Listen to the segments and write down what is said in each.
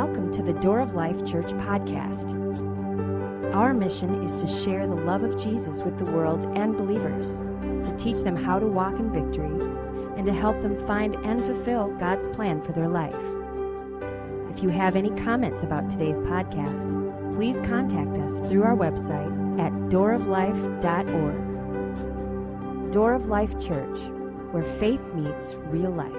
welcome to the Door of Life Church podcast. Our mission is to share the love of Jesus with the world and believers, to teach them how to walk in victory, and to help them find and fulfill God's plan for their life. If you have any comments about today's podcast, please contact us through our website at dooroflife.org. Door of Life Church, where faith meets real life.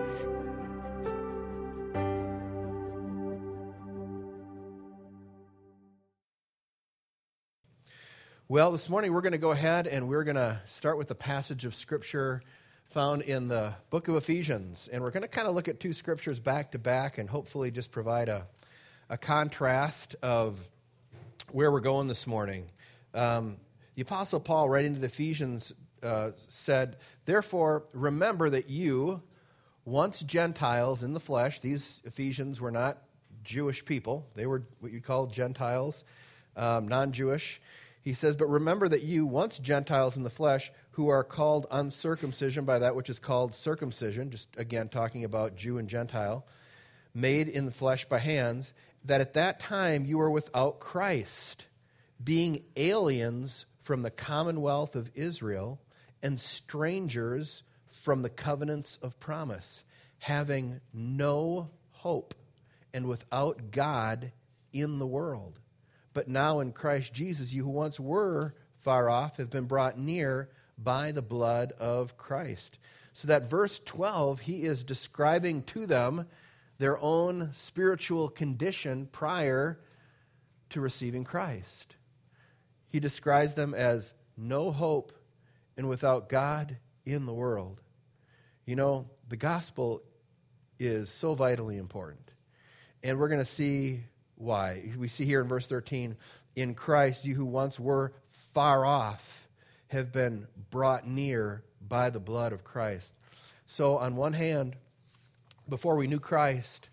Well, this morning we're going to go ahead and we're going to start with a passage of Scripture found in the book of Ephesians. And we're going to kind of look at two Scriptures back to back and hopefully just provide a contrast of where we're going this morning. The Apostle Paul, writing to the Ephesians, said, "Therefore, remember that you, once Gentiles in the flesh," these Ephesians were not Jewish people. They were what you'd call Gentiles, non-Jewish. He says, "But remember that you, once Gentiles in the flesh, who are called uncircumcision by that which is called circumcision," just again talking about Jew and Gentile, "made in the flesh by hands, that at that time you were without Christ, being aliens from the commonwealth of Israel and strangers from the covenants of promise, having no hope and without God in the world. But now in Christ Jesus, you who once were far off have been brought near by the blood of Christ." So that verse 12, he is describing to them their own spiritual condition prior to receiving Christ. He describes them as no hope and without God in the world. You know, the gospel is so vitally important. And we're going to see why. We see here in verse 13, "In Christ, you who once were far off have been brought near by the blood of Christ." So on one hand, before we knew Christ,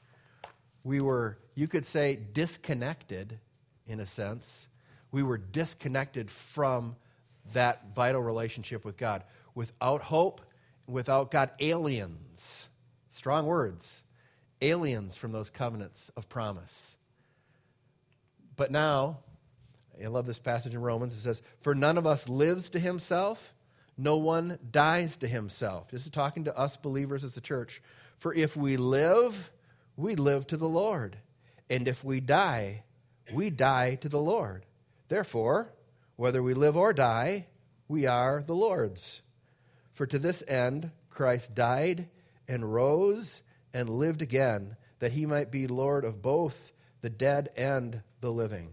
we were, you could say, disconnected in a sense. We were disconnected from that vital relationship with God. Without hope, without God, aliens. Strong words. Aliens from those covenants of promise. But now, I love this passage in Romans. It says, "For none of us lives to himself, no one dies to himself." This is talking to us believers as the church. "For if we live to the Lord. And if we die to the Lord. Therefore, whether we live or die, we are the Lord's. For to this end Christ died and rose and lived again, that he might be Lord of both the dead and the living."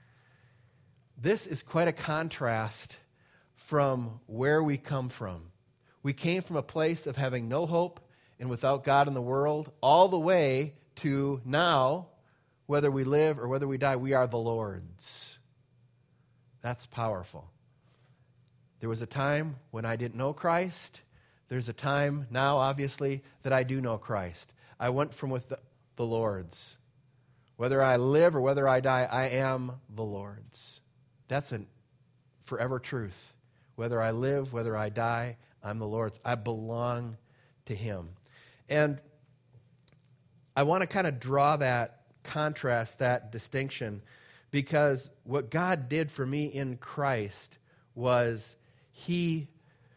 This is quite a contrast from where we come from. We came from a place of having no hope and without God in the world, all the way to now, whether we live or whether we die, we are the Lord's. That's powerful. There was a time when I didn't know Christ. There's a time now, obviously, that I do know Christ. I went from with the Lord's. Whether I live or whether I die, I am the Lord's. That's a forever truth. Whether I live, whether I die, I'm the Lord's. I belong to him. And I want to kind of draw that contrast, that distinction, because what God did for me in Christ was he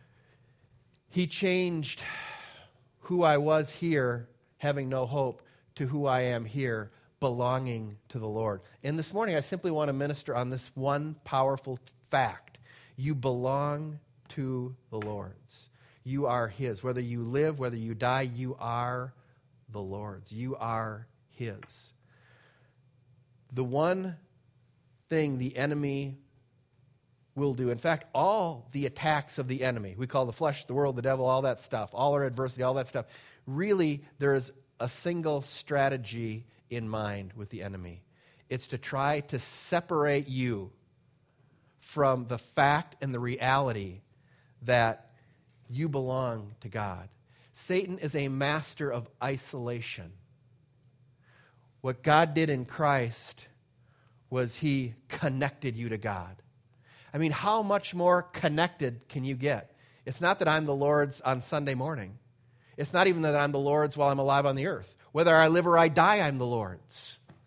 changed who I was here, having no hope, to who I am here, belonging to the Lord. And this morning, I simply want to minister on this one powerful fact. You belong to the Lord's. You are his. Whether you live, whether you die, you are the Lord's. You are his. The one thing the enemy will do, in fact, all the attacks of the enemy, we call the flesh, the world, the devil, all that stuff, all our adversity, all that stuff, really, there is a single strategy in mind with the enemy. It's to try to separate you from the fact and the reality that you belong to God. Satan is a master of isolation. What God did in Christ was he connected you to God. I mean, how much more connected can you get? It's not that I'm the Lord's on Sunday morning. It's not even that I'm the Lord's while I'm alive on the earth. Whether I live or I die, I'm the Lord's.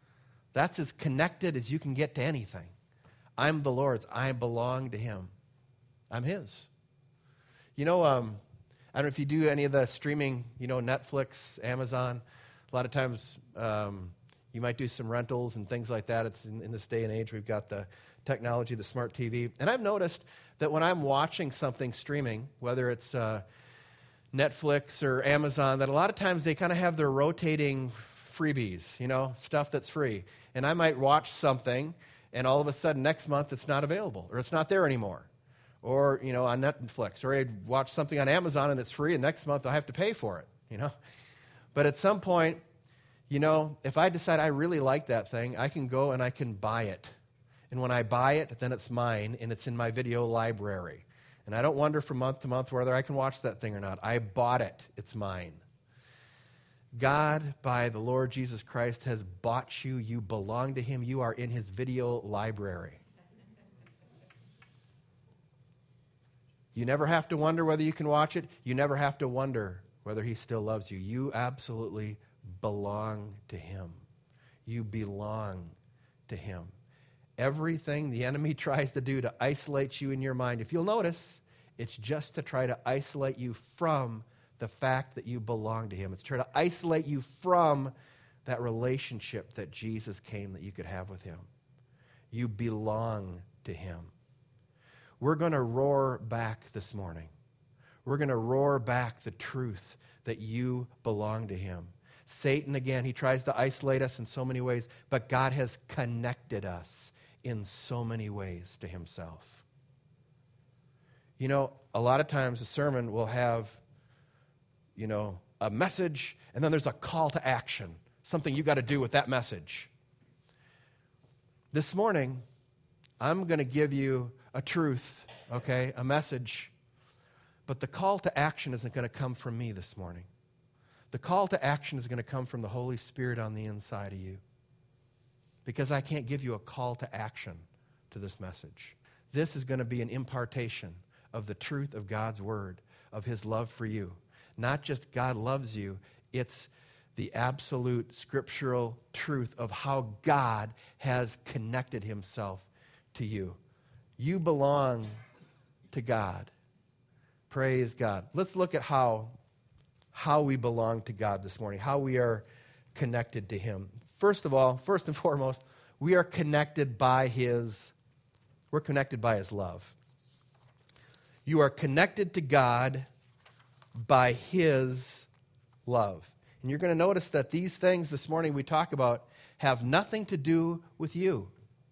That's as connected as you can get to anything. I'm the Lord's. I belong to him. I'm his. I don't know if you do any of the streaming, Netflix, Amazon. A lot of times you might do some rentals and things like that. It's in this day and age, we've got the technology, the smart TV. And I've noticed that when I'm watching something streaming, whether it's Netflix or Amazon, that a lot of times they kind of have their rotating freebies, stuff that's free. And I might watch something, and all of a sudden next month it's not available, or it's not there anymore. Or, on Netflix. Or I'd watch something on Amazon and it's free, and next month I have to pay for it, But at some point, if I decide I really like that thing, I can go and I can buy it. And when I buy it, then it's mine, and it's in my video library. And I don't wonder from month to month whether I can watch that thing or not. I bought it. It's mine. God, by the Lord Jesus Christ, has bought you. You belong to him. You are in his video library. You never have to wonder whether you can watch it. You never have to wonder whether he still loves you. You absolutely belong to him. You belong to him. Everything the enemy tries to do to isolate you in your mind, if you'll notice, it's just to try to isolate you from the fact that you belong to him. It's to try to isolate you from that relationship that Jesus came that you could have with him. You belong to him. We're going to roar back this morning. We're going to roar back the truth that you belong to him. Satan, again, he tries to isolate us in so many ways, but God has connected us in so many ways to himself. A lot of times a sermon will have, a message, and then there's a call to action, something you got to do with that message. This morning, I'm going to give you a truth, a message, but the call to action isn't going to come from me this morning. The call to action is going to come from the Holy Spirit on the inside of you, because I can't give you a call to action to this message. This is going to be an impartation of the truth of God's word, of his love for you. Not just God loves you, it's the absolute scriptural truth of how God has connected himself to you. You belong to God. Praise God. Let's look at how we belong to God this morning, how we are connected to him. First and foremost, we are connected by his love. You are connected to God by his love. And you're going to notice that these things this morning we talk about have nothing to do with you.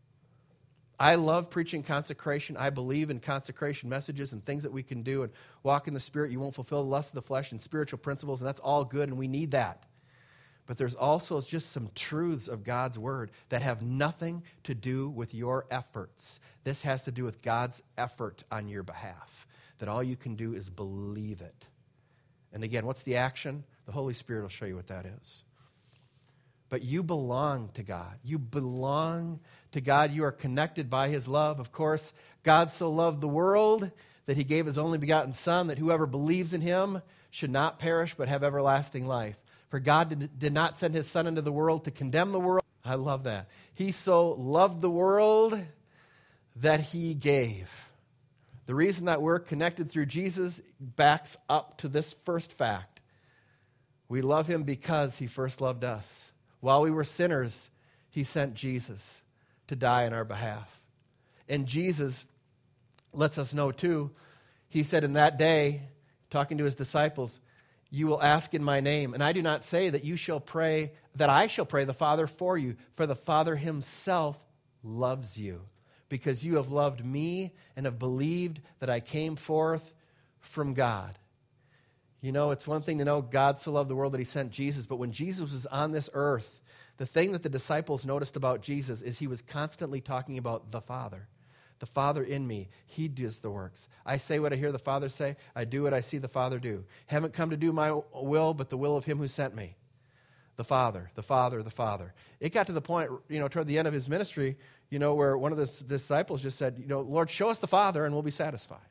I love preaching consecration. I believe in consecration messages and things that we can do and walk in the Spirit. You won't fulfill the lust of the flesh and spiritual principles, and that's all good, and we need that. But there's also just some truths of God's word that have nothing to do with your efforts. This has to do with God's effort on your behalf, that all you can do is believe it. And again, what's the action? The Holy Spirit will show you what that is. But you belong to God. You belong to God. You are connected by his love. Of course, God so loved the world that he gave his only begotten Son, that whoever believes in him should not perish but have everlasting life. For God did not send his Son into the world to condemn the world. I love that. He so loved the world that he gave. The reason that we're connected through Jesus backs up to this first fact. We love him because he first loved us. While we were sinners, he sent Jesus to die on our behalf. And Jesus lets us know too, he said in that day, talking to his disciples, you will ask in my name, and I do not say that you shall pray, that I shall pray the Father for you, for the Father himself loves you, because you have loved me and have believed that I came forth from God. It's one thing to know God so loved the world that he sent Jesus, but when Jesus was on this earth, the thing that the disciples noticed about Jesus is he was constantly talking about the Father. The Father in me, he does the works. I say what I hear the Father say. I do what I see the Father do. Haven't come to do my will, but the will of him who sent me. The Father, the Father, the Father. It got to the point, toward the end of his ministry, where one of the disciples just said, Lord, show us the Father and we'll be satisfied.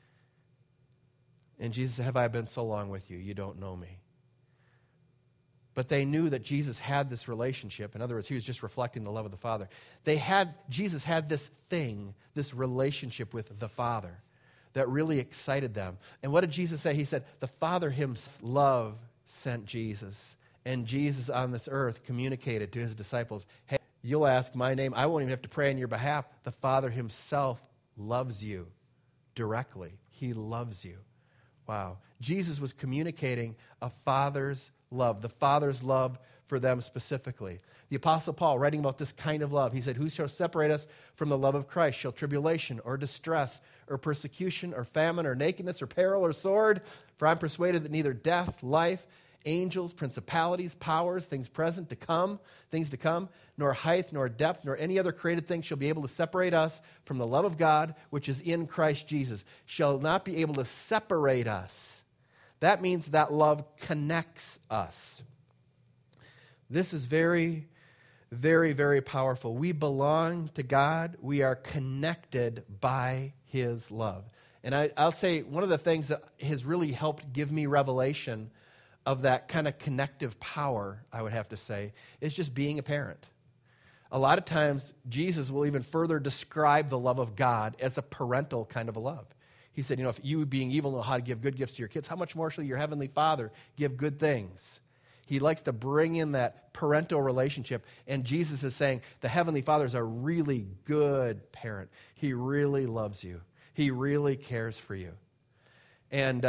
And Jesus said, have I been so long with you? You don't know me. but they knew that Jesus had this relationship. In other words, he was just reflecting the love of the Father. Jesus had this thing, this relationship with the Father that really excited them. And what did Jesus say? He said, the Father himself love sent Jesus. And Jesus on this earth communicated to his disciples, hey, you'll ask my name. I won't even have to pray on your behalf. The Father himself loves you directly. He loves you. Wow. Jesus was communicating a Father's love, the Father's love for them specifically. The Apostle Paul, writing about this kind of love, he said, who shall separate us from the love of Christ? Shall tribulation or distress or persecution or famine or nakedness or peril or sword? For I'm persuaded that neither death, life, angels, principalities, powers, things to come, nor height, nor depth, nor any other created thing shall be able to separate us from the love of God, which is in Christ Jesus. Shall not be able to separate us. That means that love connects us. This is very, very, very powerful. We belong to God. We are connected by his love. And I'll say one of the things that has really helped give me revelation of that kind of connective power, I would have to say, is just being a parent. A lot of times, Jesus will even further describe the love of God as a parental kind of a love. He said, if you being evil know how to give good gifts to your kids, how much more shall your heavenly Father give good things? He likes to bring in that parental relationship, and Jesus is saying the heavenly Father is a really good parent. He really loves you. He really cares for you. And,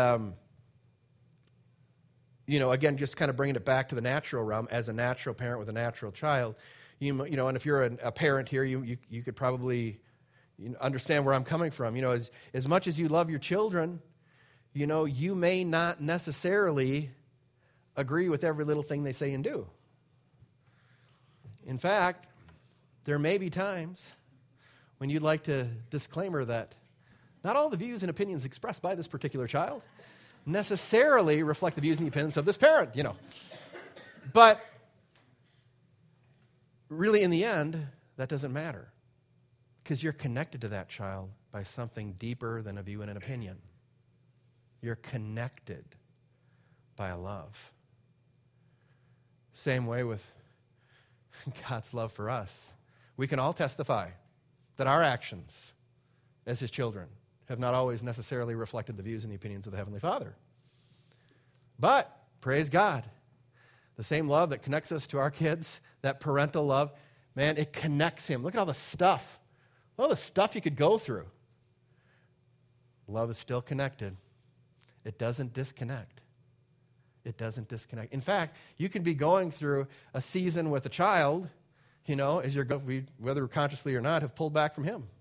again, just kind of bringing it back to the natural realm, as a natural parent with a natural child, and if you're a parent here, you could probably understand where I'm coming from. As much as you love your children, you may not necessarily agree with every little thing they say and do. In fact, there may be times when you'd like to disclaimer that not all the views and opinions expressed by this particular child necessarily reflect the views and the opinions of this parent, But really, in the end, that doesn't matter, because you're connected to that child by something deeper than a view and an opinion. You're connected by a love. Same way with God's love for us. We can all testify that our actions as his children have not always necessarily reflected the views and the opinions of the Heavenly Father. But, praise God, the same love that connects us to our kids, that parental love, man, it connects him. Look at all the stuff you could go through. Love is still connected. It doesn't disconnect. It doesn't disconnect. In fact, you can be going through a season with a child, as whether consciously or not, have pulled back from him.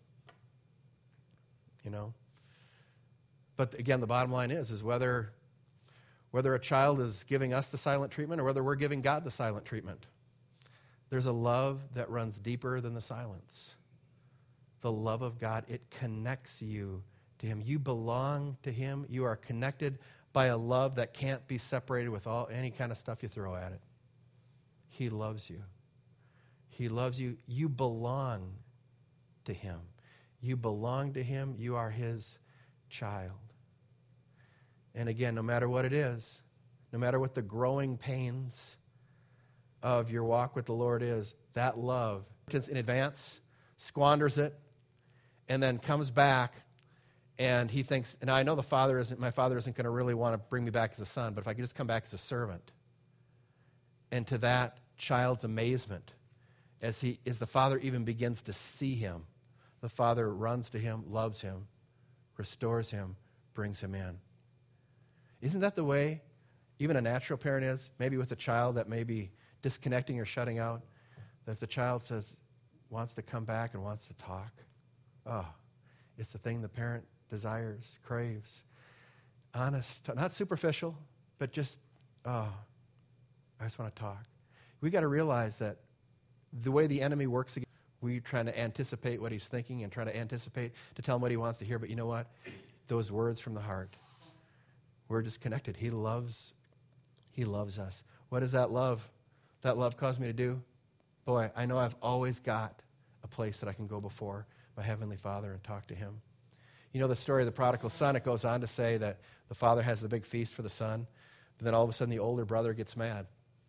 But again, the bottom line is whether a child is giving us the silent treatment or whether we're giving God the silent treatment. There's a love that runs deeper than the silence. The love of God, it connects you to him. You belong to him. You are connected by a love that can't be separated with any kind of stuff you throw at it. He loves you. He loves you. You belong to him. You belong to him. You are his child. And again, no matter what it is, no matter what the growing pains of your walk with the Lord is, that love in advance squanders it and then comes back, and he thinks, and I know my father isn't going to really want to bring me back as a son, but if I could just come back as a servant. And to that child's amazement, as the father even begins to see him, the father runs to him, loves him, restores him, brings him in. Isn't that the way even a natural parent is? Maybe with a child that may be disconnecting or shutting out, that the child wants to come back and wants to talk. Oh, it's the thing the parent desires, craves. Honest, not superficial, but just, I just want to talk. We got to realize that the way the enemy works against, we trying to anticipate what he's thinking and try to anticipate to tell him what he wants to hear. But you know what? Those words from the heart, we're just connected. He loves us. What does that love cause me to do? Boy, I know I've always got a place that I can go before my Heavenly Father and talk to him. You know the story of the prodigal son? It goes on to say that the father has the big feast for the son, but then all of a sudden the older brother gets mad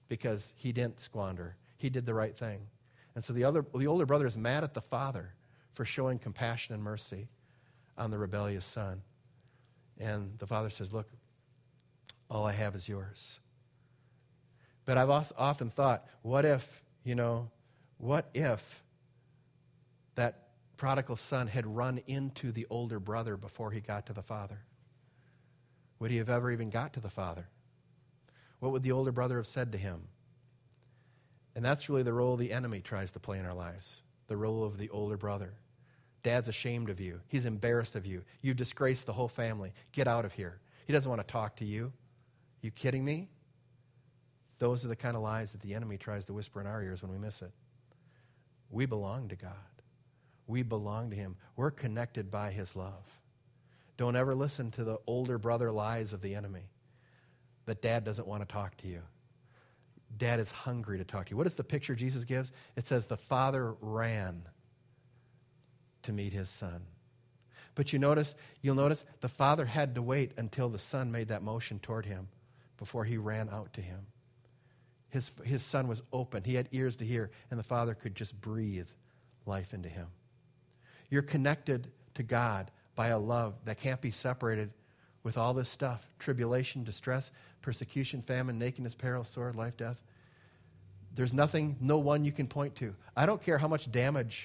because he didn't squander. He did the right thing. And so the older brother is mad at the father for showing compassion and mercy on the rebellious son. And the father says, look, all I have is yours. But I've often thought, what if that prodigal son had run into the older brother before he got to the father? Would he have ever even got to the father? What would the older brother have said to him? And that's really the role the enemy tries to play in our lives, the role of the older brother. Dad's ashamed of you. He's embarrassed of you. You've disgraced the whole family. Get out of here. He doesn't want to talk to you. You kidding me? Those are the kind of lies that the enemy tries to whisper in our ears when we miss it. We belong to God. We belong to him. We're connected by his love. Don't ever listen to the older brother lies of the enemy that dad doesn't want to talk to you. Dad is hungry to talk to you. What is the picture Jesus gives? It says the father ran to meet his son. But you'll notice the father had to wait until the son made that motion toward him before he ran out to him. His son was open. He had ears to hear, and the father could just breathe life into him. You're connected to God by a love that can't be separated with all this stuff: tribulation, distress, persecution, famine, nakedness, peril, sword, life, death. There's no one you can point to. I don't care how much damage,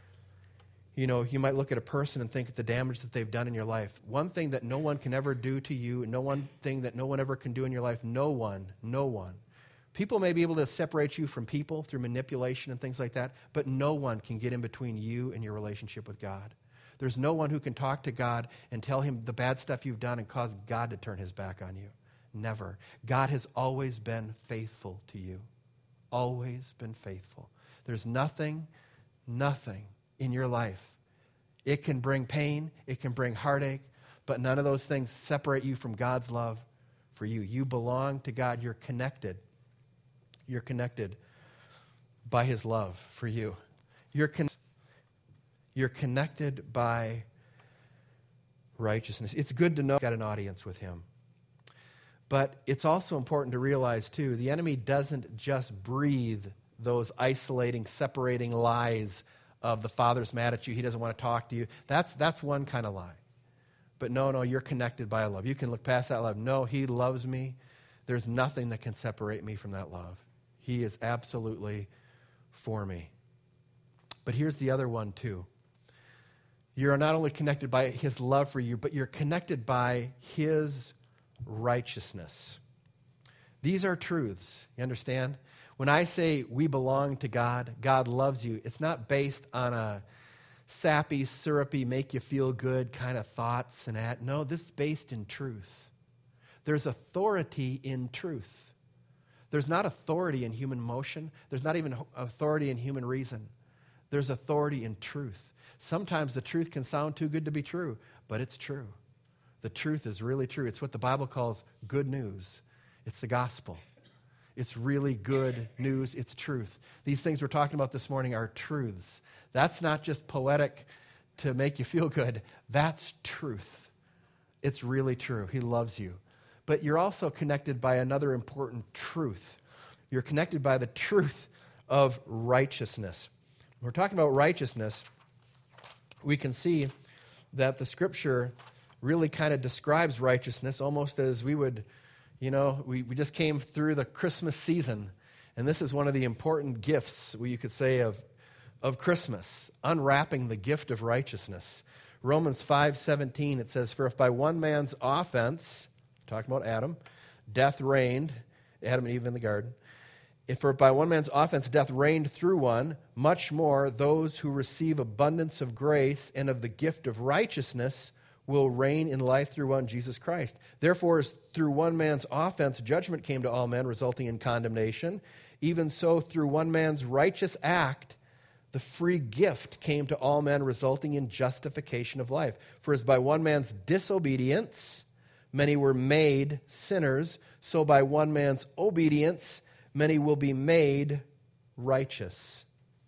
you might look at a person and think of the damage that they've done in your life. One thing that no one can ever do to you, one thing that no one ever can do in your life, no one. People may be able to separate you from people through manipulation and things like that, but no one can get in between you and your relationship with God. There's no one who can talk to God and tell him the bad stuff you've done and cause God to turn his back on you. Never. God has always been faithful to you. Always been faithful. There's nothing in your life. It can bring pain, it can bring heartache, but none of those things separate you from God's love for you. You belong to God. You're connected. You're connected by his love for you. You're connected by righteousness. It's good to know you've got an audience with him. But it's also important to realize, too, the enemy doesn't just breathe those isolating, separating lies of the father's mad at you, he doesn't want to talk to you. That's one kind of lie. But no, you're connected by a love. You can look past that love. No, he loves me. There's nothing that can separate me from that love. He is absolutely for me. But here's the other one, too. You're not only connected by his love for you, but you're connected by his righteousness. These are truths. You understand? When I say we belong to God, God loves you, it's not based on a sappy, syrupy, make you feel good kind of thoughts and that. No, this is based in truth. There's authority in truth. There's not authority in human motion. There's not even authority in human reason. There's authority in truth. Sometimes the truth can sound too good to be true, but it's true. The truth is really true. It's what the Bible calls good news. It's the gospel. It's really good news. It's truth. These things we're talking about this morning are truths. That's not just poetic to make you feel good. That's truth. It's really true. He loves you. But you're also connected by another important truth. You're connected by the truth of righteousness. When we're talking about righteousness, we can see that the Scripture really kind of describes righteousness almost as we would, we just came through the Christmas season, and this is one of the important gifts, you could say, of Christmas, unwrapping the gift of righteousness. Romans 5:17, it says, "For if by one man's offense," talking about Adam, "death reigned," Adam and Eve in the garden, "if by one man's offense death reigned through one, much more those who receive abundance of grace and of the gift of righteousness will reign in life through one, Jesus Christ. Therefore, as through one man's offense judgment came to all men, resulting in condemnation, even so through one man's righteous act the free gift came to all men, resulting in justification of life. For as by one man's disobedience many were made sinners, so by one man's obedience many will be made righteous."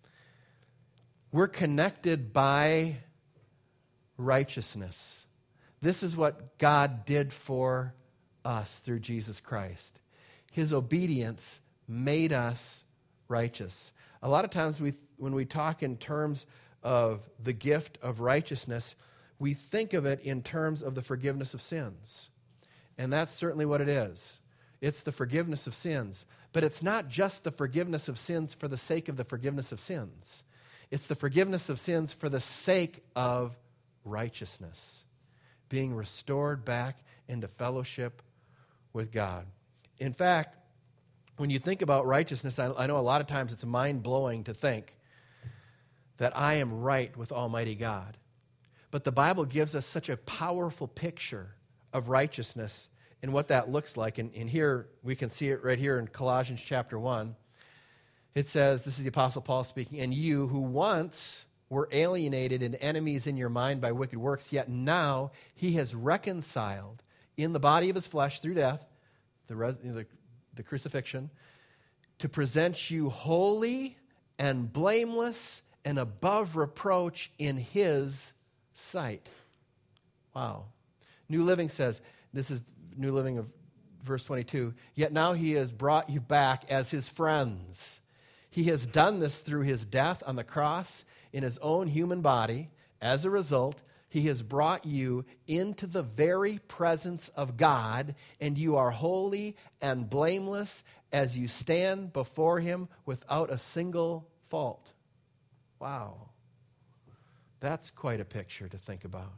We're connected by righteousness. This is what God did for us through Jesus Christ. His obedience made us righteous. A lot of times when we talk in terms of the gift of righteousness, we think of it in terms of the forgiveness of sins. And that's certainly what it is. It's the forgiveness of sins. But it's not just the forgiveness of sins for the sake of the forgiveness of sins. It's the forgiveness of sins for the sake of righteousness, being restored back into fellowship with God. In fact, when you think about righteousness, I know a lot of times it's mind-blowing to think that I am right with Almighty God. But the Bible gives us such a powerful picture of righteousness and what that looks like. And here, we can see it right here in Colossians chapter 1. It says, this is the Apostle Paul speaking, "And you who once were alienated and enemies in your mind by wicked works, yet now he has reconciled in the body of his flesh through death, the crucifixion, to present you holy and blameless and above reproach in his sight." Wow. New Living says, this is New Living of verse 22, "Yet now he has brought you back as his friends. He has done this through his death on the cross in his own human body. As a result, he has brought you into the very presence of God, and you are holy and blameless as you stand before him without a single fault." Wow. That's quite a picture to think about.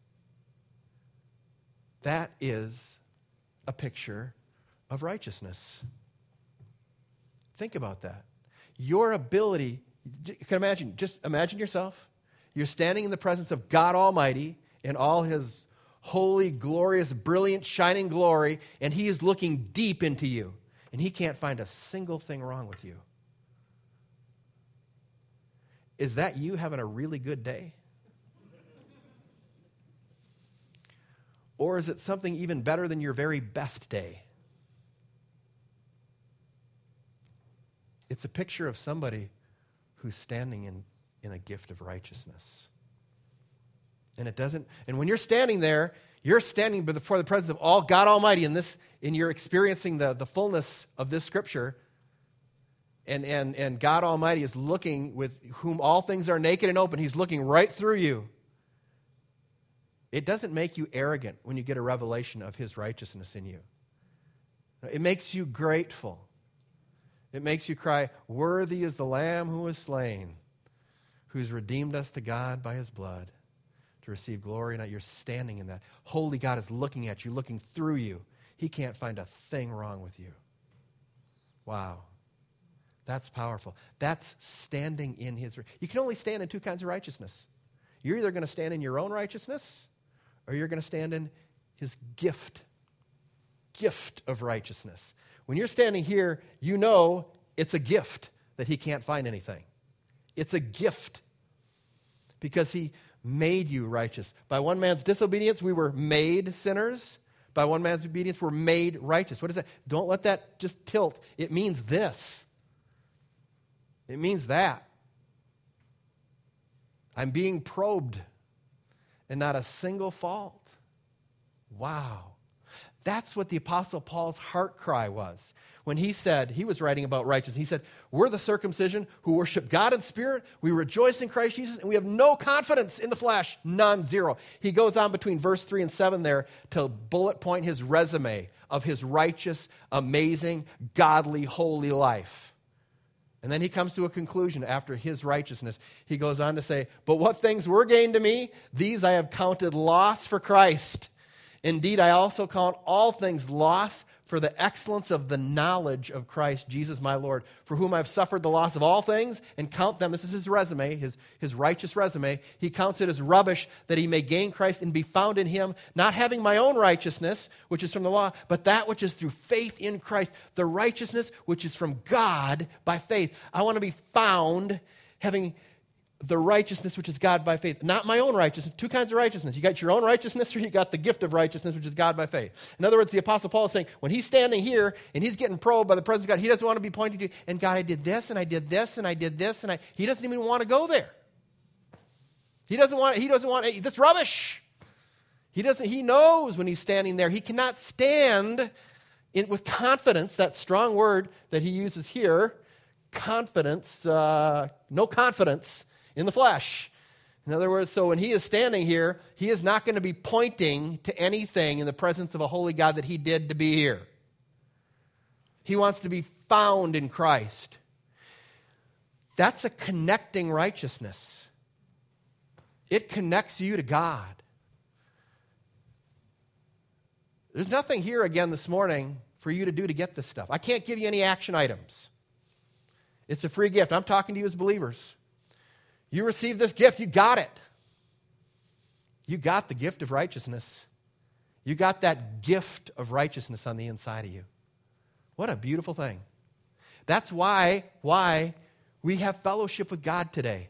That is a picture of righteousness. Think about that. Your ability, you can imagine, just imagine yourself. You're standing in the presence of God Almighty in all his holy, glorious, brilliant, shining glory, and he is looking deep into you, and he can't find a single thing wrong with you. Is that you having a really good day? Or is it something even better than your very best day? It's a picture of somebody who's standing in a gift of righteousness. And when you're standing there, you're standing before the presence of all God Almighty and you're experiencing the fullness of this scripture. And God Almighty is looking, with whom all things are naked and open. He's looking right through you. It doesn't make you arrogant when you get a revelation of his righteousness in you. It makes you grateful. It makes you cry, "Worthy is the Lamb who was slain, who's redeemed us to God by his blood, to receive glory." Now you're standing in that. Holy God is looking at you, looking through you. He can't find a thing wrong with you. Wow. That's powerful. That's standing in his. You can only stand in two kinds of righteousness. You're either going to stand in your own righteousness, or you're going to stand in his gift of righteousness. When you're standing here, you know it's a gift that he can't find anything. It's a gift because he made you righteous. By one man's disobedience, we were made sinners. By one man's obedience, we're made righteous. What is that? Don't let that just tilt. It means this. It means that. I'm being probed and not a single fault. Wow. That's what the Apostle Paul's heart cry was. When he said, he was writing about righteousness, he said, "We're the circumcision who worship God in spirit, we rejoice in Christ Jesus, and we have no confidence in the flesh." None, zero. He goes on between verse 3 and 7 there to bullet point his resume of his righteous, amazing, godly, holy life. And then he comes to a conclusion after his righteousness. He goes on to say, "But what things were gain to me, these I have counted loss for Christ. Indeed, I also count all things loss for the excellence of the knowledge of Christ Jesus my Lord, for whom I have suffered the loss of all things, and count them," this is his resume, his righteous resume, "he counts it as rubbish, that he may gain Christ and be found in him, not having my own righteousness, which is from the law, but that which is through faith in Christ, the righteousness which is from God by faith." I want to be found having the righteousness which is God by faith. Not my own righteousness. Two kinds of righteousness. You got your own righteousness, or you got the gift of righteousness, which is God by faith. In other words, the Apostle Paul is saying, when he's standing here and he's getting probed by the presence of God, he doesn't want to be pointing to, "And God, I did this, and I did this, and I did this," and he doesn't even want to go there. He doesn't want this rubbish. He knows when he's standing there, he cannot stand with confidence, that strong word that he uses here, confidence, no confidence in the flesh. In other words, so when he is standing here, he is not going to be pointing to anything in the presence of a holy God that he did to be here. He wants to be found in Christ. That's a connecting righteousness. It connects you to God. There's nothing here again this morning for you to do to get this stuff. I can't give you any action items. It's a free gift. I'm talking to you as believers. You received this gift. You got it. You got the gift of righteousness. You got that gift of righteousness on the inside of you. What a beautiful thing. That's why we have fellowship with God today.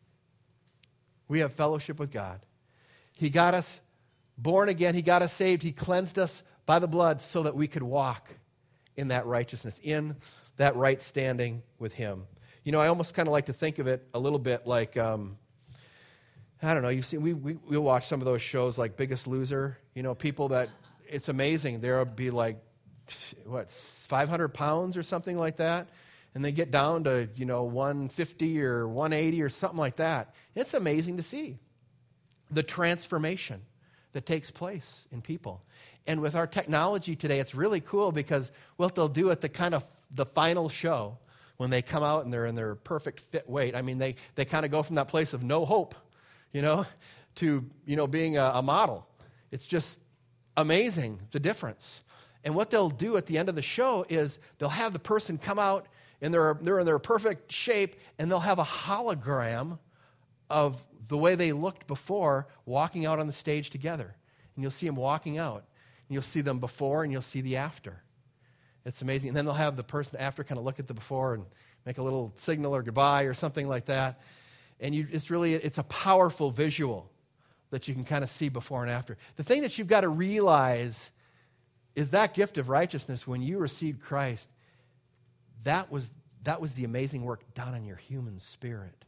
We have fellowship with God. He got us born again. He got us saved. He cleansed us by the blood so that we could walk in that righteousness, in that right standing with him. You know, I almost kind of like to think of it a little bit like, I don't know, you've seen, we'll watch some of those shows like Biggest Loser. You know, people that, it's amazing. There'll be like, 500 pounds or something like that. And they get down to, 150 or 180 or something like that. It's amazing to see the transformation that takes place in people. And with our technology today, it's really cool because what they'll do at the final show, when they come out and they're in their perfect fit weight, I mean, they kind of go from that place of no hope, to, being a model. It's just amazing, the difference. And what they'll do at the end of the show is they'll have the person come out and they're in their perfect shape, and they'll have a hologram of the way they looked before walking out on the stage together. And you'll see them walking out. And you'll see them before and you'll see the after. It's amazing. And then they'll have the person after kind of look at the before and make a little signal or goodbye or something like that. And it's a powerful visual that you can kind of see before and after. The thing that you've got to realize is that gift of righteousness, when you received Christ, that was the amazing work done on your human spirit.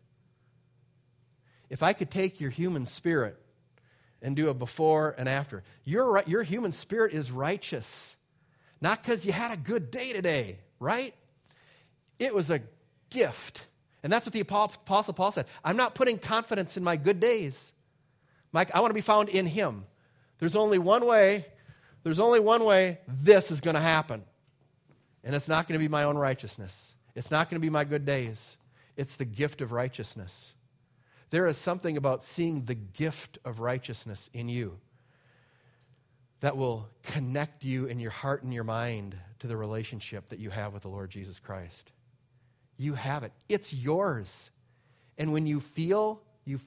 If I could take your human spirit and do a before and after, your human spirit is righteous. Not because you had a good day today, right? It was a gift. And that's what the Apostle Paul said. I'm not putting confidence in my good days. Mike, I want to be found in him. There's only one way this is going to happen. And it's not going to be my own righteousness. It's not going to be my good days. It's the gift of righteousness. There is something about seeing the gift of righteousness in you that will connect you in your heart and your mind to the relationship that you have with the Lord Jesus Christ. You have it. It's yours. And when you feel,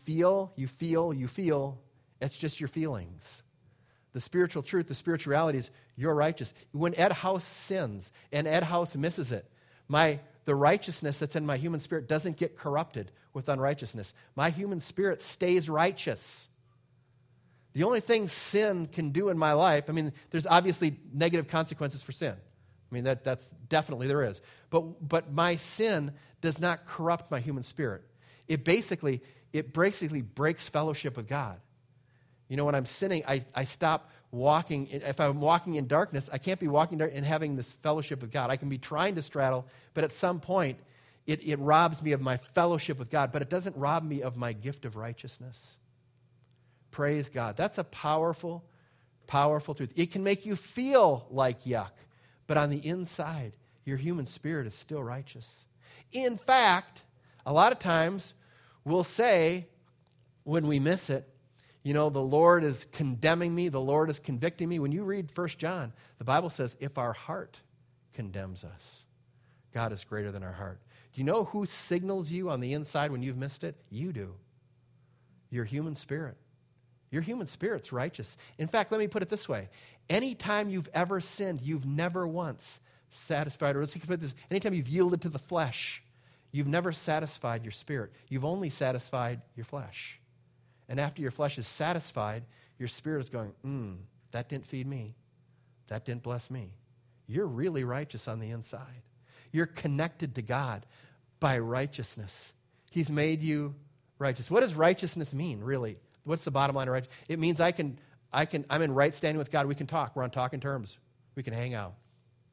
it's just your feelings. The spiritual truth, the spirituality is you're righteous. When Ed House sins and Ed House misses it, the righteousness that's in my human spirit doesn't get corrupted with unrighteousness. My human spirit stays righteous. The only thing sin can do in my life, there's obviously negative consequences for sin. That's definitely there is. But my sin does not corrupt my human spirit. It basically breaks fellowship with God. When I'm sinning, I stop walking. If I'm walking in darkness, I can't be walking and having this fellowship with God. I can be trying to straddle, but at some point, it robs me of my fellowship with God, but it doesn't rob me of my gift of righteousness. Praise God. That's a powerful, powerful truth. It can make you feel like yuck, but on the inside, your human spirit is still righteous. In fact, a lot of times we'll say when we miss it, the Lord is condemning me, the Lord is convicting me. When you read 1 John, the Bible says, if our heart condemns us, God is greater than our heart. Do you know who signals you on the inside when you've missed it? You do. Your human spirit. Your human spirit's righteous. In fact, let me put it this way. Anytime you've ever sinned, you've never once satisfied, or let's put this, anytime you've yielded to the flesh, you've never satisfied your spirit. You've only satisfied your flesh. And after your flesh is satisfied, your spirit is going, that didn't feed me. That didn't bless me. You're really righteous on the inside. You're connected to God by righteousness. He's made you righteous. What does righteousness mean, really? What's the bottom line of righteousness? It means I'm in right standing with God. We can talk. We're on talking terms. We can hang out.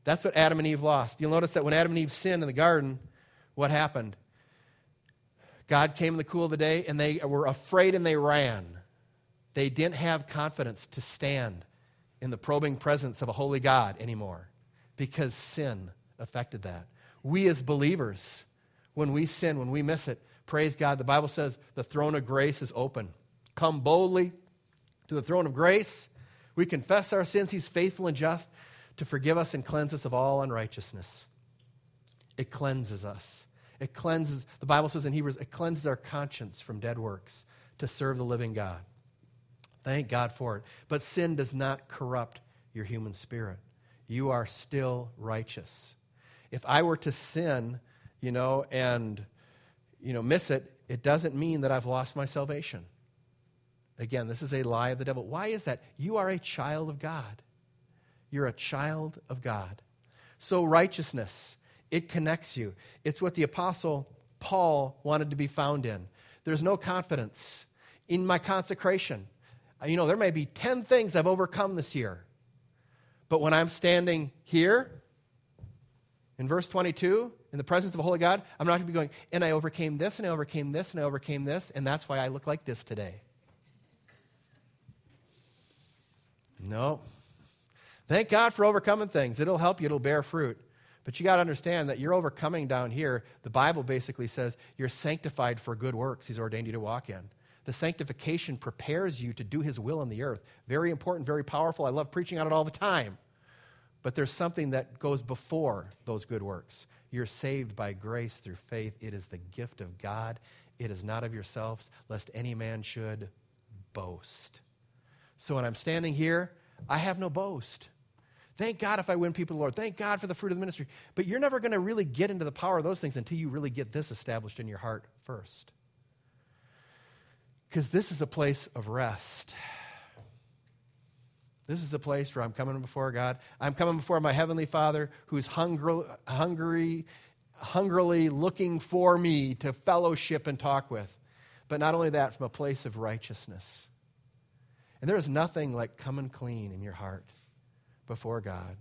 That's what Adam and Eve lost. You'll notice that when Adam and Eve sinned in the garden, what happened? God came in the cool of the day, and they were afraid and they ran. They didn't have confidence to stand in the probing presence of a holy God anymore because sin affected that. We as believers, when we sin, when we miss it, praise God, the Bible says the throne of grace is open. Come boldly to the throne of grace. We confess our sins. He's faithful and just to forgive us and cleanse us of all unrighteousness. It cleanses us. It cleanses, the Bible says in Hebrews, it cleanses our conscience from dead works to serve the living God. Thank God for it. But sin does not corrupt your human spirit. You are still righteous. If I were to sin, and miss it, it doesn't mean that I've lost my salvation. Again, this is a lie of the devil. Why is that? You are a child of God. You're a child of God. So righteousness, it connects you. It's what the Apostle Paul wanted to be found in. There's no confidence in my consecration. There may be 10 things I've overcome this year. But when I'm standing here, in verse 22, in the presence of a holy God, I'm not going to be going, and I overcame this, and I overcame this, and I overcame this, and that's why I look like this today. No. Thank God for overcoming things. It'll help you. It'll bear fruit. But you got to understand that you're overcoming down here. The Bible basically says you're sanctified for good works He's ordained you to walk in. The sanctification prepares you to do His will on the earth. Very important, very powerful. I love preaching on it all the time. But there's something that goes before those good works. You're saved by grace through faith. It is the gift of God. It is not of yourselves, lest any man should boast. So when I'm standing here, I have no boast. Thank God if I win people to the Lord. Thank God for the fruit of the ministry. But you're never going to really get into the power of those things until you really get this established in your heart first. Because this is a place of rest. This is a place where I'm coming before God. I'm coming before my Heavenly Father who's hungrily looking for me to fellowship and talk with. But not only that, from a place of righteousness. And there is nothing like coming clean in your heart before God.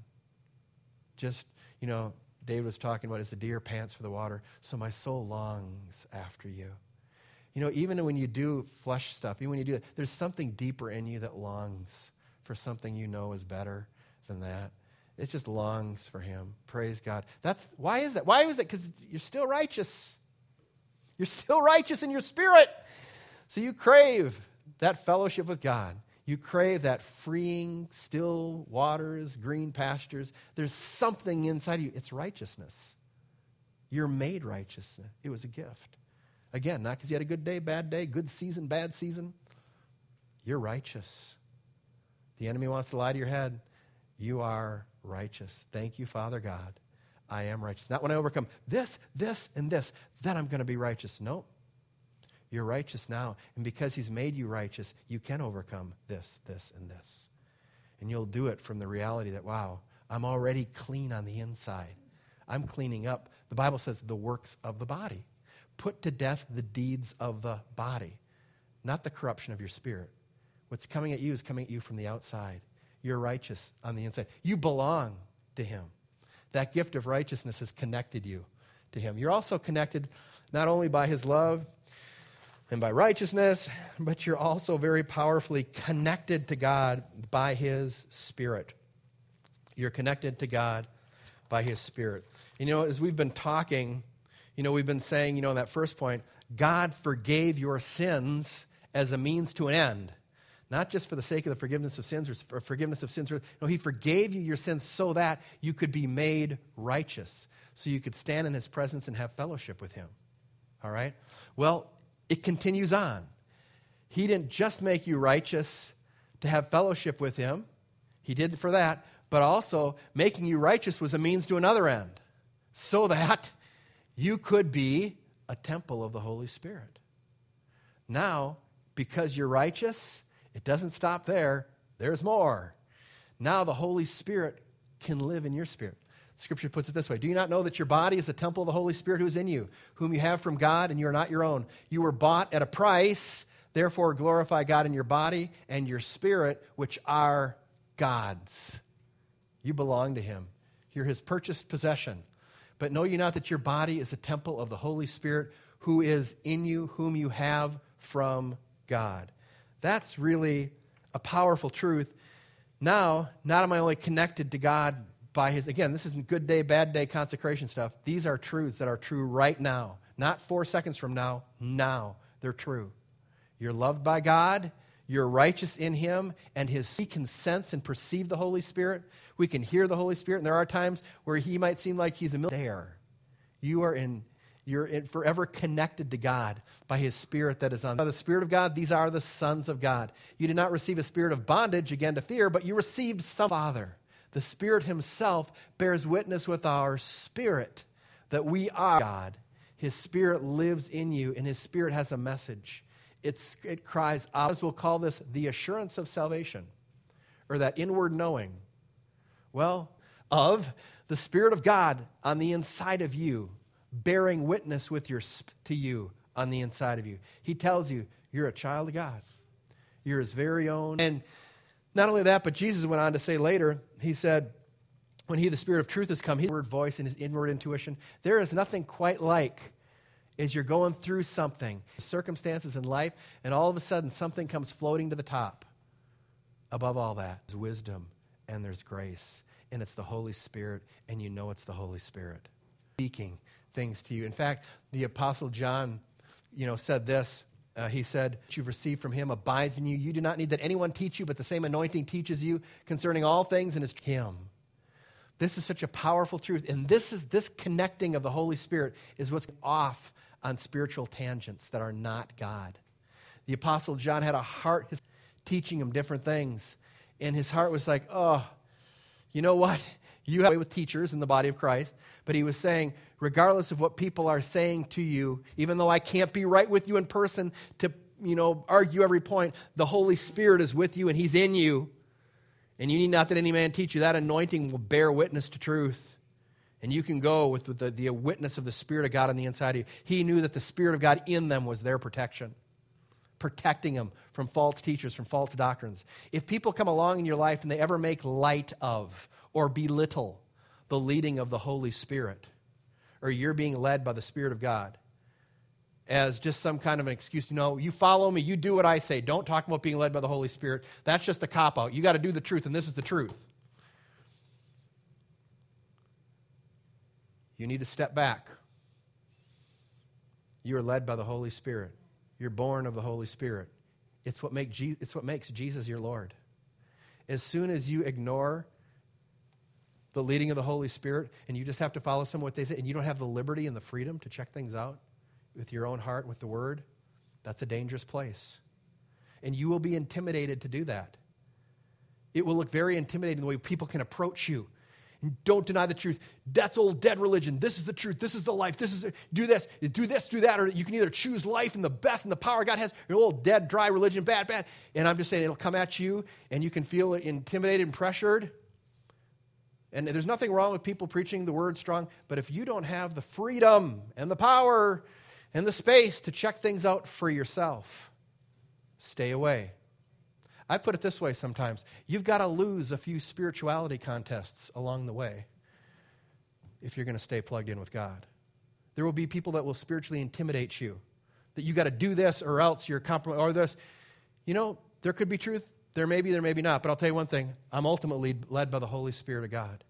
Just, David was talking about as the deer pants for the water, so my soul longs after you. Even when you do flesh stuff, even when you do it, there's something deeper in you that longs for something is better than that. It just longs for Him. Praise God. Why is that? Why is it? Because you're still righteous. You're still righteous in your spirit. So you crave that fellowship with God. You crave that freeing, still waters, green pastures. There's something inside of you. It's righteousness. You're made righteous. It was a gift. Again, not because you had a good day, bad day, good season, bad season. You're righteous. The enemy wants to lie to your head. You are righteous. Thank you, Father God. I am righteous. Not when I overcome this, and this, then I'm going to be righteous. Nope. You're righteous now. And because He's made you righteous, you can overcome this, and this. And you'll do it from the reality that, wow, I'm already clean on the inside. I'm cleaning up. The Bible says the works of the body. Put to death the deeds of the body, not the corruption of your spirit. What's coming at you is coming at you from the outside. You're righteous on the inside. You belong to Him. That gift of righteousness has connected you to Him. You're also connected not only by His love and by righteousness, but you're also very powerfully connected to God by His Spirit. You're connected to God by His Spirit. As we've been talking, we've been saying, in that first point, God forgave your sins as a means to an end. Not just for the sake of the forgiveness of sins or forgiveness of sins. No, He forgave you your sins so that you could be made righteous. So you could stand in His presence and have fellowship with Him. All right? Well, it continues on. He didn't just make you righteous to have fellowship with Him. He did for that. But also, making you righteous was a means to another end. So that you could be a temple of the Holy Spirit. Now, because you're righteous, it doesn't stop there. There's more. Now the Holy Spirit can live in your spirit. Scripture puts it this way. Do you not know that your body is the temple of the Holy Spirit who is in you, whom you have from God, and you are not your own? You were bought at a price. Therefore glorify God in your body and your spirit, which are God's. You belong to Him. You're his purchased possession. But know ye not that your body is a temple of the Holy Spirit who is in you, whom you have from God. That's really a powerful truth. Now, not am I only connected to God by his, again, this isn't good day, bad day consecration stuff. These are truths that are true right now. Not 4 seconds from now. Now, they're true. You're loved by God. You're righteous in him, and we can sense and perceive the Holy Spirit. We can hear the Holy Spirit, and there are times where he might seem like he's there. You're forever connected to God by his Spirit that is on the Spirit of God. These are the sons of God. You did not receive a spirit of bondage, again, to fear, but you received some Father. The Spirit himself bears witness with our spirit that we are God. His Spirit lives in you, and his Spirit has a message. It cries out. We'll call this the assurance of salvation, or that inward knowing. Well, of the Spirit of God on the inside of you, bearing witness with to you on the inside of you. He tells you, you're a child of God. You're his very own. And not only that, but Jesus went on to say later, he said, when he, the Spirit of truth, has come, his inward voice and his inward intuition, there is nothing quite like as you're going through something, circumstances in life, and all of a sudden something comes floating to the top. Above all that is wisdom, and there's grace, and it's the Holy Spirit, and you know it's the Holy Spirit speaking things to you. In fact, the Apostle John, said this. He said, "What you've received from him abides in you. You do not need that anyone teach you, but the same anointing teaches you concerning all things, and is him." This is such a powerful truth, and this connecting of the Holy Spirit is what's off on spiritual tangents that are not God. The Apostle John had a heart teaching him different things, and his heart was like, oh, you know what? You have a way with teachers in the body of Christ, but he was saying, regardless of what people are saying to you, even though I can't be right with you in person to, argue every point, the Holy Spirit is with you and he's in you, and you need not that any man teach you. That anointing will bear witness to truth. And you can go with the witness of the Spirit of God on the inside of you. He knew that the Spirit of God in them was their protection, protecting them from false teachers, from false doctrines. If people come along in your life and they ever make light of or belittle the leading of the Holy Spirit, or you're being led by the Spirit of God as just some kind of an excuse, you follow me, you do what I say. Don't talk about being led by the Holy Spirit. That's just a cop-out. You got to do the truth, and this is the truth. You need to step back. You are led by the Holy Spirit. You're born of the Holy Spirit. It's what makes Jesus your Lord. As soon as you ignore the leading of the Holy Spirit and you just have to follow some of what they say, and you don't have the liberty and the freedom to check things out with your own heart, with the Word, that's a dangerous place. And you will be intimidated to do that. It will look very intimidating the way people can approach you. Don't deny the truth. That's old dead religion. This is the truth. This is the life. Do this, do that. Or you can either choose life and the best and the power God has, or old dead, dry religion, bad. And I'm just saying it'll come at you and you can feel intimidated and pressured. And there's nothing wrong with people preaching the word strong, but if you don't have the freedom and the power and the space to check things out for yourself, stay away. I put it this way sometimes. You've got to lose a few spirituality contests along the way if you're going to stay plugged in with God. There will be people that will spiritually intimidate you, that you got to do this or else you're compromised, or this. There could be truth. There may be not. But I'll tell you one thing. I'm ultimately led by the Holy Spirit of God.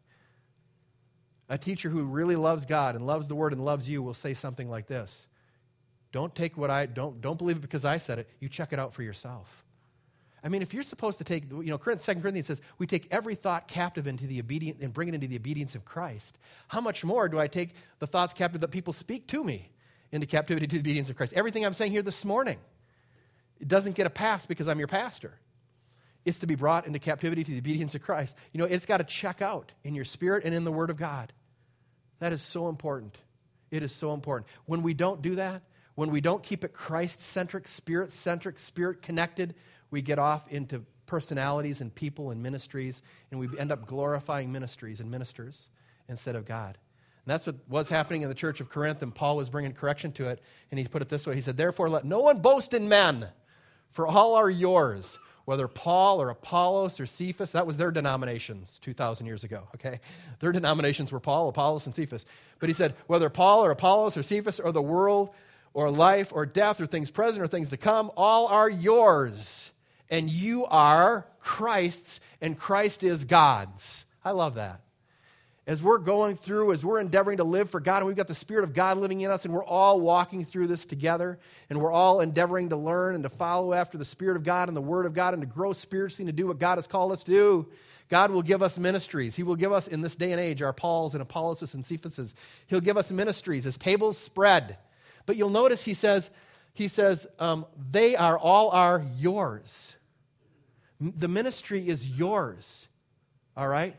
A teacher who really loves God and loves the Word and loves you will say something like this. Don't take don't believe it because I said it. You check it out for yourself. I mean, if you're supposed to take, 2 Corinthians says, we take every thought captive into the obedience and bring it into the obedience of Christ. How much more do I take the thoughts captive that people speak to me into captivity to the obedience of Christ? Everything I'm saying here this morning, it doesn't get a pass because I'm your pastor. It's to be brought into captivity to the obedience of Christ. It's got to check out in your spirit and in the Word of God. That is so important. It is so important. When we don't do that, when we don't keep it Christ-centric, Spirit-connected, we get off into personalities and people and ministries, and we end up glorifying ministries and ministers instead of God. And that's what was happening in the church of Corinth, and Paul was bringing correction to it, and he put it this way. He said, "Therefore let no one boast in men, for all are yours. whether Paul or Apollos or Cephas, that was their denominations 2,000 years ago, okay? Their denominations were Paul, Apollos, and Cephas. But he said, whether Paul or Apollos or Cephas or the world or life or death or things present or things to come, all are yours. And you are Christ's, and Christ is God's. I love that. As we're going through, as we're endeavoring to live for God, and we've got the Spirit of God living in us, and we're all walking through this together, and we're all endeavoring to learn and to follow after the Spirit of God and the Word of God and to grow spiritually and to do what God has called us to do, God will give us ministries. He will give us, in this day and age, our Pauls and Apollos and Cephases. He'll give us ministries as tables spread. But you'll notice he says, they are yours. The ministry is yours, all right?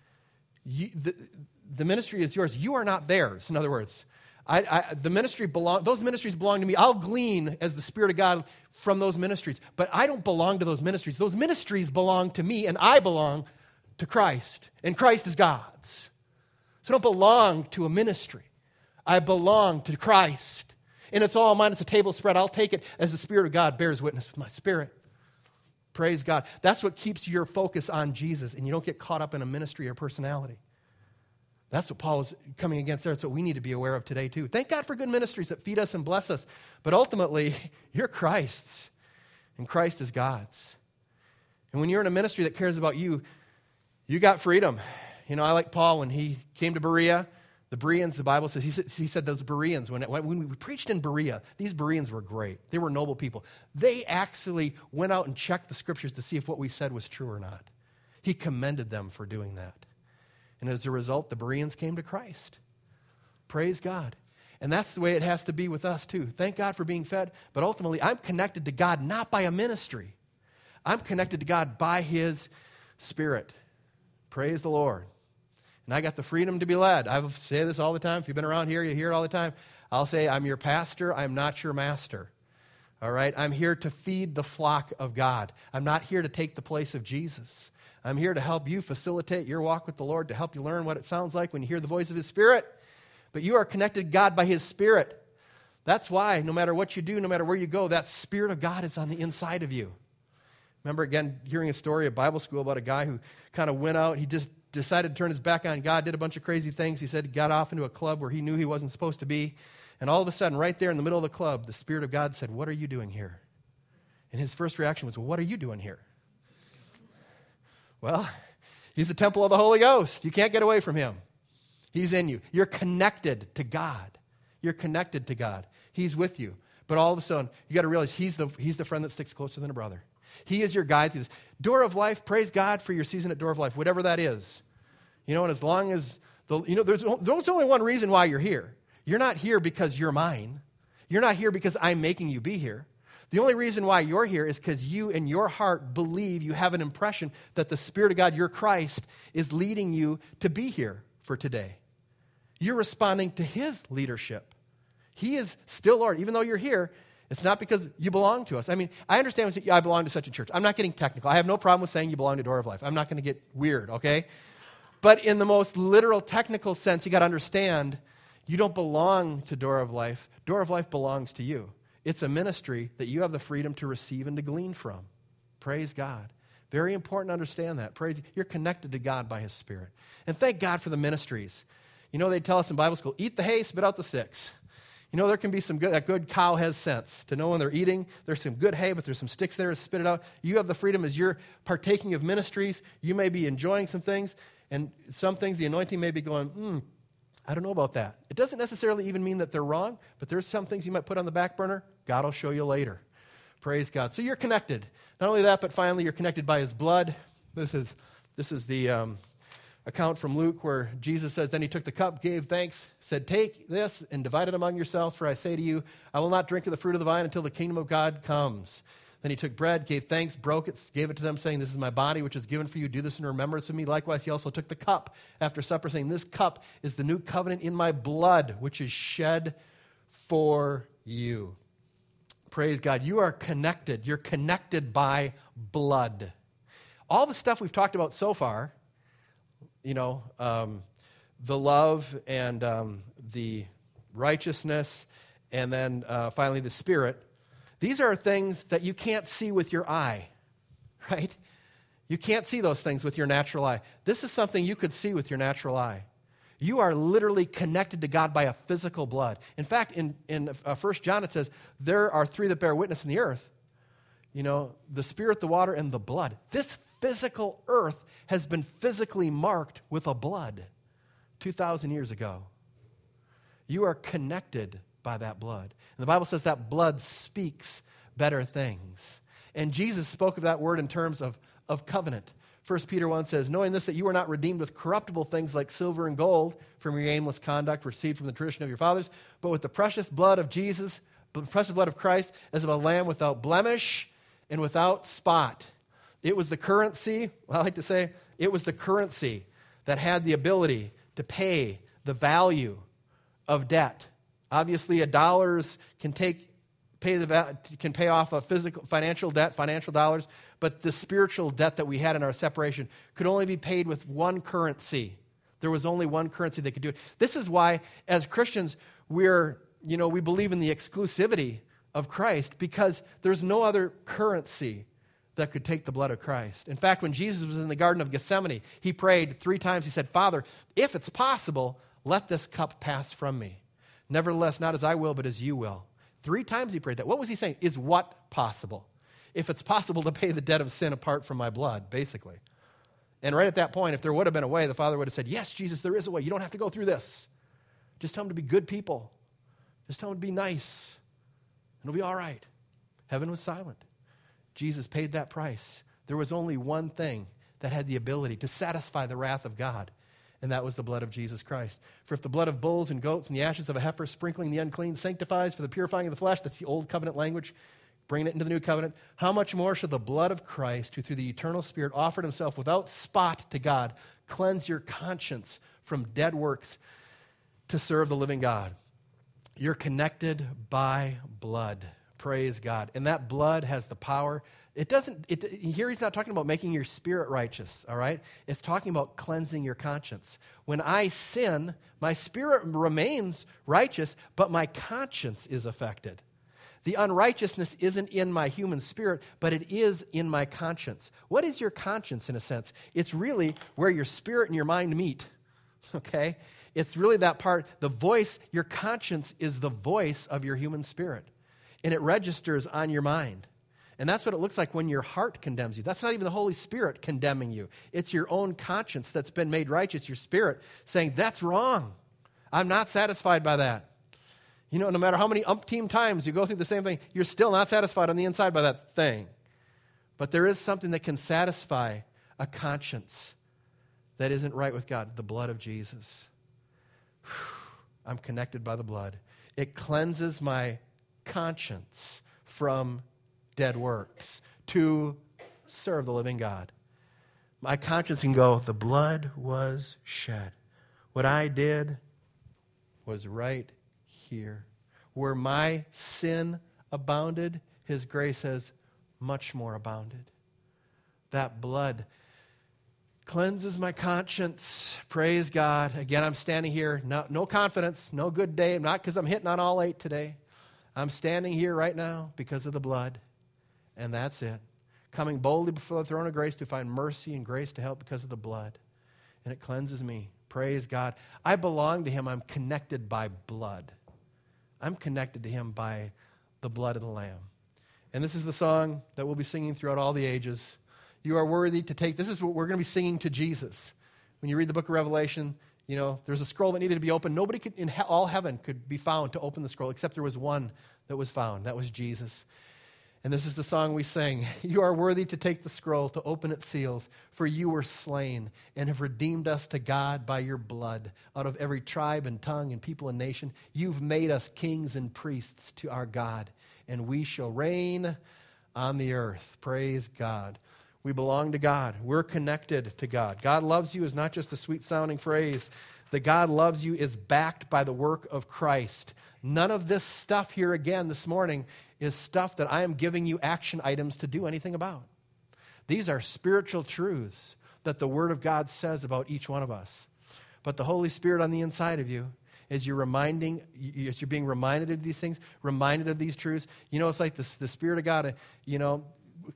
The ministry is yours. You are not theirs. In other words, those ministries belong to me. I'll glean as the Spirit of God from those ministries, but I don't belong to those ministries. Those ministries belong to me, and I belong to Christ, and Christ is God's. So I don't belong to a ministry. I belong to Christ, and it's all mine. It's a table spread. I'll take it as the Spirit of God bears witness with my spirit. Praise God. That's what keeps your focus on Jesus, and you don't get caught up in a ministry or personality. That's what Paul is coming against there. That's what we need to be aware of today, too. Thank God for good ministries that feed us and bless us. But ultimately, you're Christ's, and Christ is God's. And when you're in a ministry that cares about you, you got freedom. You know, I like Paul when he came to Berea. The Bereans, the Bible says, he said those Bereans, when we preached in Berea, these Bereans were great. They were noble people. They actually went out and checked the Scriptures to see if what we said was true or not. He commended them for doing that. And as a result, the Bereans came to Christ. Praise God. And that's the way it has to be with us too. Thank God for being fed, but ultimately I'm connected to God not by a ministry. I'm connected to God by His Spirit. Praise the Lord. And I got the freedom to be led. I say this all the time. If you've been around here, you hear it all the time. I'll say, I'm your pastor. I'm not your master. All right? I'm here to feed the flock of God. I'm not here to take the place of Jesus. I'm here to help you facilitate your walk with the Lord, to help you learn what it sounds like when you hear the voice of His Spirit. But you are connected to God by His Spirit. That's why no matter what you do, no matter where you go, that Spirit of God is on the inside of you. Remember, again, hearing a story at Bible school about a guy who kind of went out. He just decided to turn his back on God, did a bunch of crazy things. He said he got off into a club where he knew he wasn't supposed to be. And all of a sudden, right there in the middle of the club, the Spirit of God said, "What are you doing here?" And his first reaction was, "What are you doing here?" Well, He's the temple of the Holy Ghost. You can't get away from Him. He's in you. You're connected to God. You're connected to God. He's with you. But all of a sudden, you got to realize He's the friend that sticks closer than a brother. He is your guide through this. Door of Life, praise God for your season at Door of Life, whatever that is. You know, and as long as, there's only one reason why you're here. You're not here because you're mine. You're not here because I'm making you be here. The only reason why you're here is because you in your heart believe, you have an impression that the Spirit of God, your Christ, is leading you to be here for today. You're responding to His leadership. He is still Lord. Even though you're here, it's not because you belong to us. I mean, I understand when you say, I belong to such a church. I'm not getting technical. I have no problem with saying you belong to Door of Life. I'm not going to get weird, okay? But in the most literal, technical sense, you got to understand, you don't belong to Door of Life. Door of Life belongs to you. It's a ministry that you have the freedom to receive and to glean from. Praise God. Very important to understand that. You're connected to God by His Spirit. And thank God for the ministries. You know, they tell us in Bible school, eat the hay, spit out the sticks. You know, there can be a good cow has sense to know when they're eating. There's some good hay, but there's some sticks there to spit it out. You have the freedom as you're partaking of ministries. You may be enjoying some things, and some things the anointing may be going, I don't know about that. It doesn't necessarily even mean that they're wrong, but there's some things you might put on the back burner. God will show you later. Praise God. So you're connected. Not only that, but finally you're connected by His blood. This is the account from Luke where Jesus says, then He took the cup, gave thanks, said, take this and divide it among yourselves, for I say to you, I will not drink of the fruit of the vine until the kingdom of God comes. Then He took bread, gave thanks, broke it, gave it to them, saying, this is my body, which is given for you. Do this in remembrance of me. Likewise, He also took the cup after supper, saying, this cup is the new covenant in my blood, which is shed for you. Praise God. You are connected. You're connected by blood. All the stuff we've talked about so far, the love and the righteousness, and then finally the Spirit, these are things that you can't see with your eye, right? You can't see those things with your natural eye. This is something you could see with your natural eye. You are literally connected to God by a physical blood. In fact, in 1 John it says, there are three that bear witness in the earth. The spirit, the water, and the blood. This physical earth has been physically marked with a blood 2,000 years ago. You are connected by that blood. And the Bible says that blood speaks better things. And Jesus spoke of that word in terms of covenant. 1 Peter 1 says, knowing this, that you are not redeemed with corruptible things like silver and gold from your aimless conduct received from the tradition of your fathers, but with the precious blood of Jesus, the precious blood of Christ, as of a lamb without blemish and without spot. It was the currency, I like to say, it was the currency that had the ability to pay the value of debt. Obviously, $1 can pay off a financial debt, financial dollars, but the spiritual debt that we had in our separation could only be paid with one currency. There was only one currency that could do it. This is why, as Christians, we believe in the exclusivity of Christ, because there's no other currency that could take the blood of Christ. In fact, when Jesus was in the Garden of Gethsemane, he prayed 3 times. He said, Father, if it's possible, let this cup pass from me. Nevertheless, not as I will, but as you will. 3 times he prayed that. What was he saying? Is what possible? If it's possible to pay the debt of sin apart from my blood, basically. And right at that point, if there would have been a way, the Father would have said, yes, Jesus, there is a way. You don't have to go through this. Just tell them to be good people. Just tell them to be nice. And it'll be all right. Heaven was silent. Jesus paid that price. There was only one thing that had the ability to satisfy the wrath of God, and that was the blood of Jesus Christ. For if the blood of bulls and goats and the ashes of a heifer sprinkling the unclean sanctifies for the purifying of the flesh, that's the old covenant language, bringing it into the new covenant, how much more shall the blood of Christ, who through the eternal Spirit offered himself without spot to God, cleanse your conscience from dead works to serve the living God? You're connected by blood. Praise God. And that blood has the power. Here he's not talking about making your spirit righteous, all right? It's talking about cleansing your conscience. When I sin, my spirit remains righteous, but my conscience is affected. The unrighteousness isn't in my human spirit, but it is in my conscience. What is your conscience, in a sense? It's really where your spirit and your mind meet, okay? It's really that part, the voice, your conscience is the voice of your human spirit. And it registers on your mind. And that's what it looks like when your heart condemns you. That's not even the Holy Spirit condemning you. It's your own conscience that's been made righteous, your spirit, saying, that's wrong. I'm not satisfied by that. No matter how many umpteen times you go through the same thing, you're still not satisfied on the inside by that thing. But there is something that can satisfy a conscience that isn't right with God, the blood of Jesus. I'm connected by the blood. It cleanses my conscience from dead works to serve the living God. My conscience can go, the blood was shed. What I did was right here. Where my sin abounded, his grace has much more abounded. That blood cleanses my conscience. Praise God. Again, I'm standing here, no confidence, no good day. Not because I'm hitting on all 8 today. I'm standing here right now because of the blood, and that's it. Coming boldly before the throne of grace to find mercy and grace to help because of the blood, and it cleanses me. Praise God. I belong to him. I'm connected by blood. I'm connected to him by the blood of the Lamb. And this is the song that we'll be singing throughout all the ages. You are worthy to take, this is what we're going to be singing to Jesus. When you read the book of Revelation, there's a scroll that needed to be opened. Nobody in all heaven could be found to open the scroll, except there was one that was found. That was Jesus. And this is the song we sang. You are worthy to take the scroll, to open its seals, for you were slain and have redeemed us to God by your blood. Out of every tribe and tongue and people and nation, you've made us kings and priests to our God, and we shall reign on the earth. Praise God. We belong to God. We're connected to God. God loves you is not just a sweet-sounding phrase. That God loves you is backed by the work of Christ. None of this stuff here again this morning is stuff that I am giving you action items to do anything about. These are spiritual truths that the Word of God says about each one of us. But the Holy Spirit on the inside of you, as you're being reminded of these things, reminded of these truths, it's like the Spirit of God,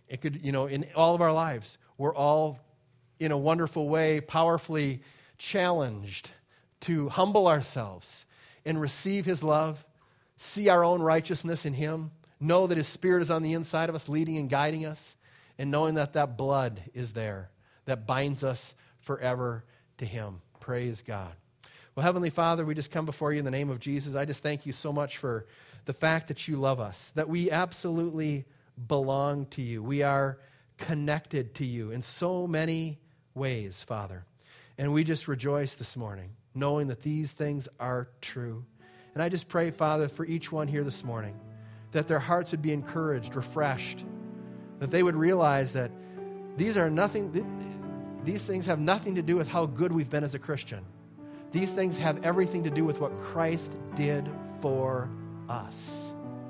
It could, in all of our lives, we're all, in a wonderful way, powerfully challenged to humble ourselves and receive his love, see our own righteousness in him, know that his Spirit is on the inside of us, leading and guiding us, and knowing that that blood is there that binds us forever to him. Praise God. Well, Heavenly Father, we just come before you in the name of Jesus. I just thank you so much for the fact that you love us, that we absolutely belong to you. We are connected to you in so many ways, Father. And we just rejoice this morning, knowing that these things are true. And I just pray, Father, for each one here this morning, that their hearts would be encouraged, refreshed, that they would realize that these things have nothing to do with how good we've been as a Christian. These things have everything to do with what Christ did for us.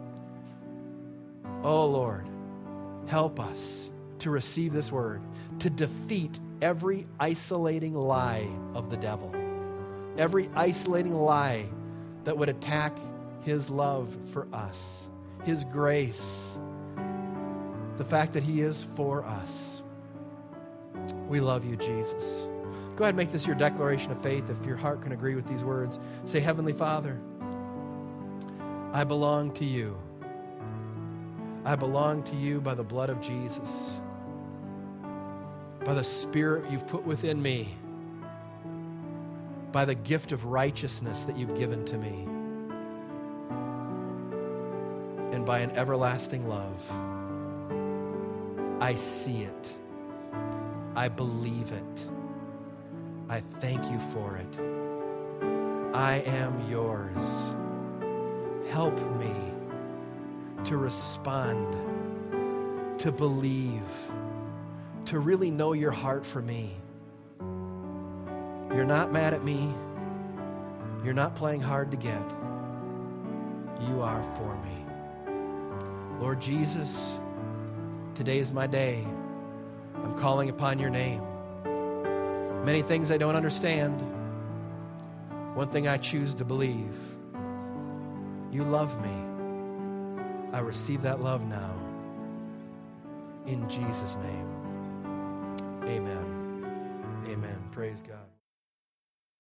Oh, Lord, help us to receive this word, to defeat every isolating lie of the devil, every isolating lie that would attack his love for us, his grace, the fact that he is for us. We love you, Jesus. Go ahead and make this your declaration of faith if your heart can agree with these words. Say, Heavenly Father, I belong to you. I belong to you by the blood of Jesus, by the Spirit you've put within me, by the gift of righteousness that you've given to me, and by an everlasting love. I see it. I believe it. I thank you for it. I am yours. Help me to respond, to believe, to really know your heart for me. You're not mad at me. You're not playing hard to get. You are for me. Lord Jesus, today is my day. I'm calling upon your name. Many things I don't understand. One thing I choose to believe. You love me. I receive that love now. In Jesus' name. Amen. Amen. Praise God.